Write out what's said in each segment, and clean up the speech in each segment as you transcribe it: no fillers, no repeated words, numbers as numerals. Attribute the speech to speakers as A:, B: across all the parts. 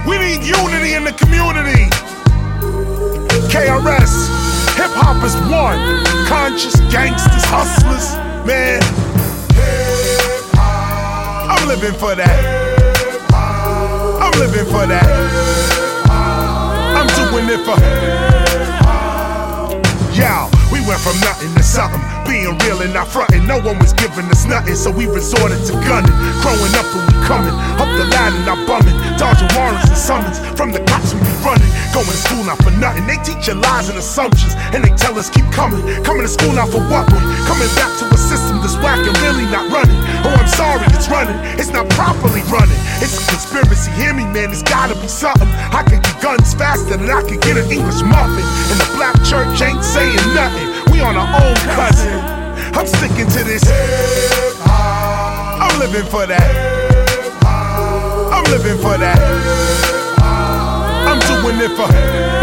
A: We need unity in the community. KRS, hip hop is one. Conscious gangsters, hustlers, man. I'm living for that. I'm living for that. I'm doing it for. Yo, we went from nothing to something. Being real and not frontin'. No one was giving us nothing, so we resorted to gunning. Growing up and we coming up the ladder, not bumming. Dodging warrants and summons from the cops we be running. Going to school not for nothing. They teach you lies and assumptions, and they tell us keep coming. Coming to school not for what we coming back to a system that's whack and really not running. Oh, I'm sorry, it's running. It's not properly running. It's a conspiracy. Hear me, man. It's gotta be something. I can get guns faster than I can get an English muffin. And the black church ain't saying nothing. We on our own cousin. I'm sticking to this. I'm living for that. I'm living for that. I'm doing it for.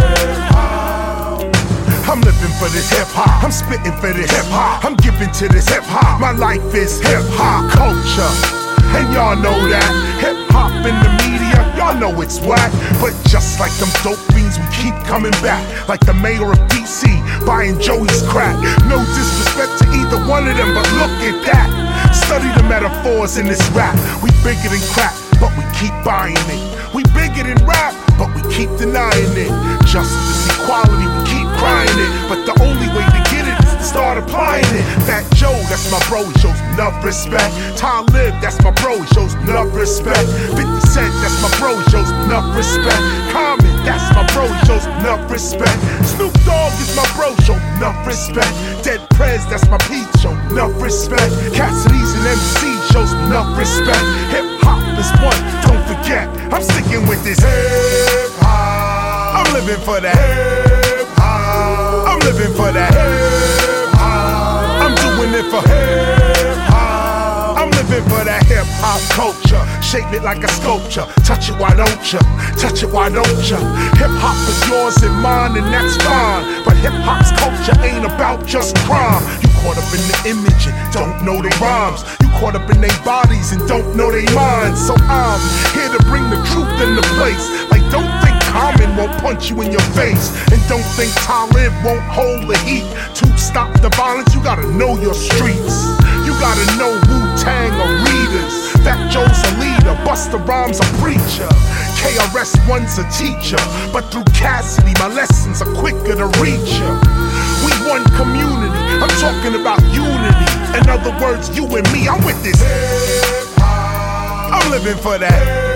A: I'm living for this hip hop. I'm spitting for this hip hop. I'm giving to this hip hop. My life is hip hop culture, and y'all know that. Hip hop in the media, y'all know it's whack. But just like them dope fiends, we keep coming back. Like the mayor of DC buying Joey's crack. No disrespect to either one of them, but look at that. Study the metaphors in this rap. We bigger than crack, but we keep buying it. We bigger than rap, but we keep denying it. Justice, equality, we keep crying it. But the only way to get it is to start applying it. Fat Joe, that's my bro, he shows enough respect. Talib, that's my bro, he shows enough respect. 50 Cent, that's my bro, he shows enough respect. Common, that's my bro, he shows enough respect. Snoop Dogg is my bro, show enough respect. Dead Prez, that's my Pete, show enough respect. Cassidy's an MC, shows enough respect. Hip hop is one, don't forget. I'm sticking with this hip hop. I'm living for that hip hop. I'm living for that hip hop. I'm doing it for hip hop. I'm living for that hip hop culture. Shape it like a sculpture. Touch it, why don't ya? Touch it, why don't ya? Hip hop is yours and mine, and that's fine. But hip hop's culture ain't about just crime. You caught up in the image and don't know the rhymes. You caught up in their bodies and don't know their minds. So I'm here to bring the truth in the place. Like, don't think Common won't punch you in your face, and don't think Talib won't hold the heat. To stop the violence, you gotta know your streets. You gotta know Wu-Tang or Readers. Fat Joe's a leader, Busta Rhymes a preacher. KRS One's a teacher, but through Cassidy my lessons are quicker to reach ya. We one community, I'm talking about unity. In other words, you and me, I'm with this hip hop. I'm living for that.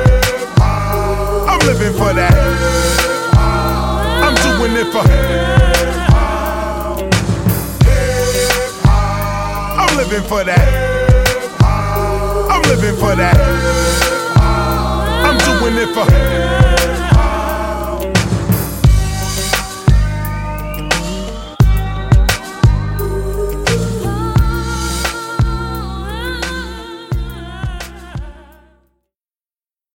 A: I'm living for that. I'm doing it for. I'm living for that. I'm living for that. I'm doing it for.